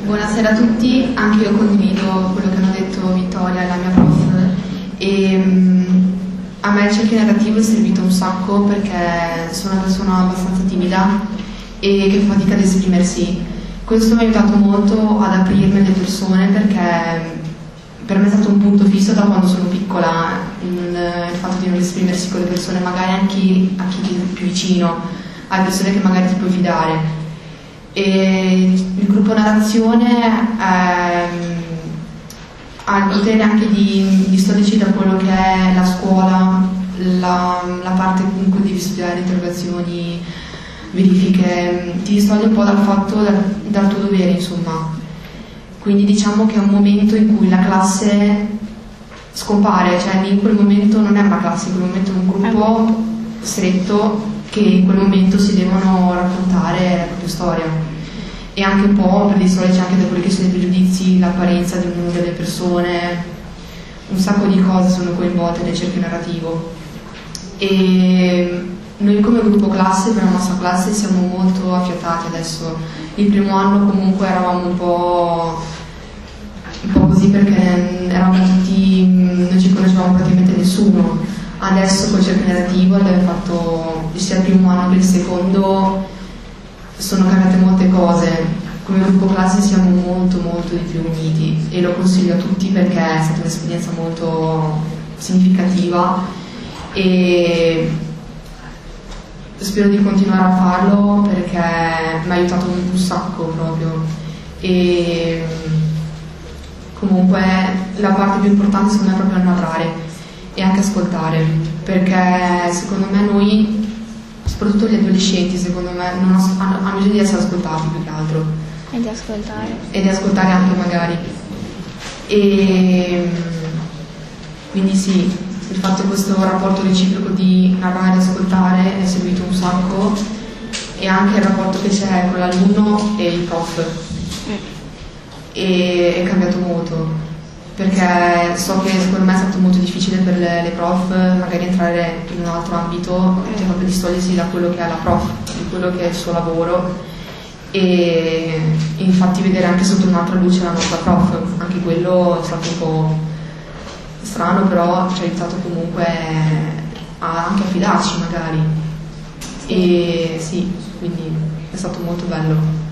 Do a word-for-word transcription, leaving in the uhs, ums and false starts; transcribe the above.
Buonasera a tutti, anche io condivido quello che hanno detto Vittoria e la mia prof. E, um, a me il cerchio narrativo è servito un sacco perché sono una persona abbastanza timida e che fa fatica ad esprimersi. Questo mi ha aiutato molto ad aprirmi alle persone perché per me è stato un punto fisso da quando sono piccola, il, il fatto di non esprimersi con le persone, magari anche a chi ti è più vicino, alle persone che magari ti puoi fidare. E il gruppo narrazione ehm, ha il potere anche di distollerci da quello che è la scuola, la, la parte in cui devi studiare interrogazioni, verifiche, ti distoglie un po' dal fatto, dal, dal tuo dovere, insomma. Quindi diciamo che è un momento in cui la classe scompare, cioè in quel momento non è una classe, in quel momento è un gruppo stretto che in quel momento si devono raccontare la propria storia e anche un po' per distoglierci anche da quelli che sono i pregiudizi, l'apparenza di ognuno delle persone, un sacco di cose sono coinvolte nel cerchio narrativo. E noi come gruppo classe, per la nostra classe, siamo molto affiatati adesso. Il primo anno comunque eravamo un po', un po' così perché eravamo tutti, non ci conoscevamo praticamente nessuno. Adesso col cerchio narrativo abbiamo fatto sia il primo anno che il secondo, sono cambiate molte cose. Come gruppo classe siamo molto molto di più uniti e lo consiglio a tutti perché è stata un'esperienza molto significativa e spero di continuare a farlo perché mi ha aiutato un, un sacco proprio. E comunque la parte più importante secondo me è proprio narrare e anche ascoltare, perché secondo me noi, soprattutto gli adolescenti, secondo me non as- hanno, hanno bisogno di essere ascoltati più che altro e di ascoltare e di ascoltare anche magari. E quindi sì, il fatto che questo rapporto reciproco di narrare e ascoltare è servito un sacco, e anche il rapporto che c'è con l'alunno e il prof mm. e è cambiato molto, perché so che secondo me è stato molto difficile per le, le prof magari entrare in un altro ambito, cioè proprio distogliersi da quello che è la prof, di quello che è il suo lavoro, e infatti vedere anche sotto un'altra luce la nostra prof, anche quello è stato un po' strano, però ci ha aiutato comunque a anche a fidarci magari, e sì, quindi è stato molto bello.